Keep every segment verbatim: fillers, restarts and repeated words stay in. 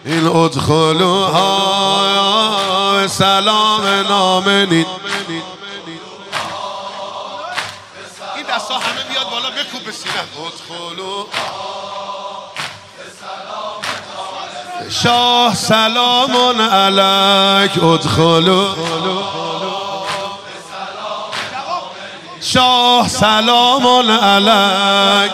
این ادخلوها سلام نامنین. این دستا همه بیاد بالا بکوب به سینه. ادخلو شاه سلام علیک. ادخلو شاه سلام علیک.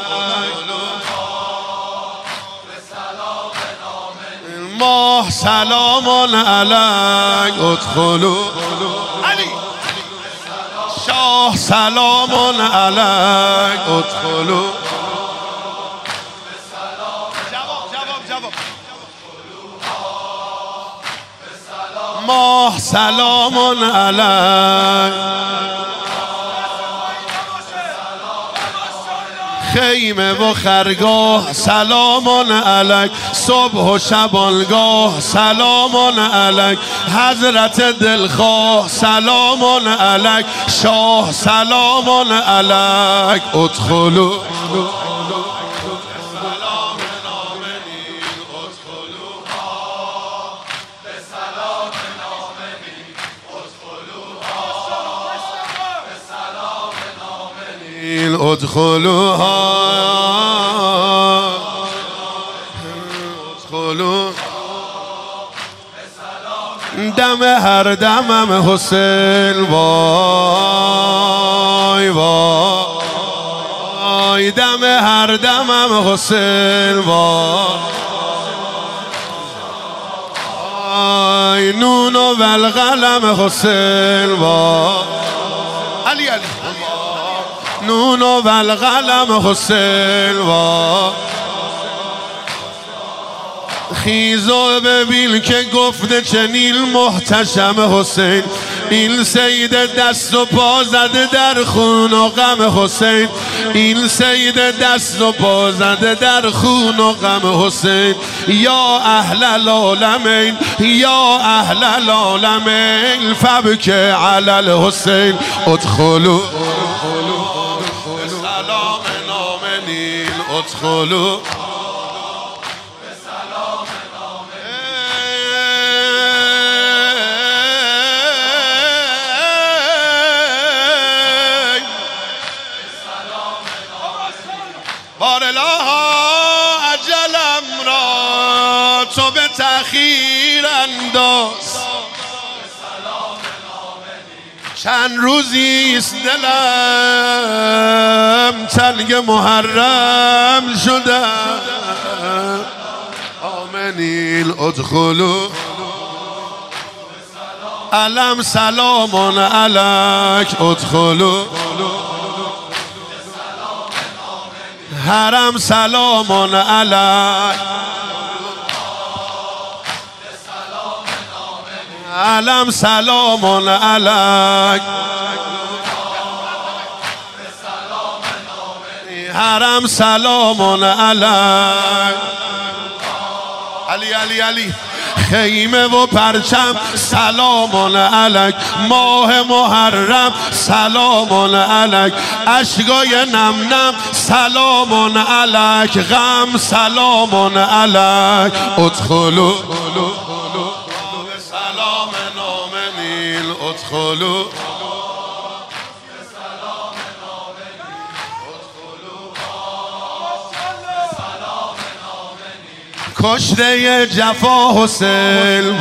ماه سلام علیک. ادخلو علی شاه سلام علیک. ادخلو جواب جواب جواب ماه سلام علیک. خیمه و خرگاه سلام علیک. صبح و شبانگاه سلام علیک. حضرت دلخواه سلام علیک. شاه سلام علیک. ادخلو ادخلوها ادخلو دم هر دمم حسین. وای وای دم هر دمم حسین. وای نون و القلم حسین. وای علی علی نون و القلم حسین. و خیز و ببین که گفته چنین محتشم حسین. این سید دست و پا زده در خون و غم حسین. این سید دست و پا زده در خون و غم حسین. یا اهل العالمین یا اهل العالمین فبک علی الحسین. ادخلو سلام نامنین. ادخلو بارالها اجلم را تو به تأخیر انداز. چند روزیست دلم تنگ محرم شده. آمنین. ادخلو علم سلام علیک. ادخلو حرم سلام علیک. علم سلام علیک. حرم سلام علیک. علی علی علی خیمه و پرچم سلام علیک. ماه محرم سلام علیک. اشکای نم نم سلام علیک. غم سلام علیک. ادخلو سلام نامنین. ادخلو کشته جفا حسین.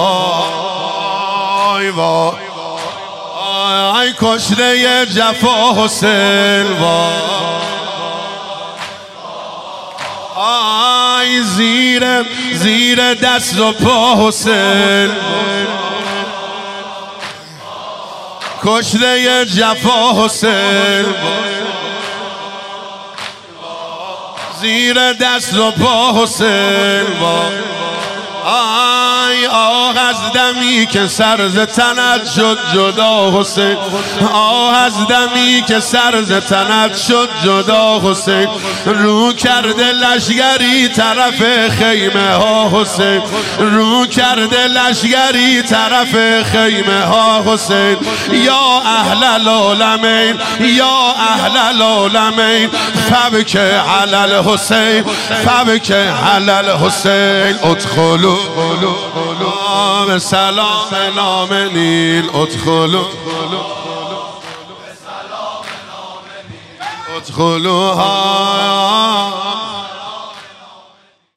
وای وای ای کشته جفا حسین. وای زیر زیر دست و پا حسین. کشته جفا حسین. زیر دست و پا حسین. آی آغاز دمی که سر ز تنت شد جدا حسین، آه از دمی که سر ز تنت شد جدا حسین، رو کرده لشگری طرف خیمه ها حسین، رو کرده لشگری طرف خیمه ها حسین. یا اهل العالمین یا اهل العالمین فبک علی الحسین فبک علی الحسین. ادخلوا بسلام آمنین ادخلوا ادخلوها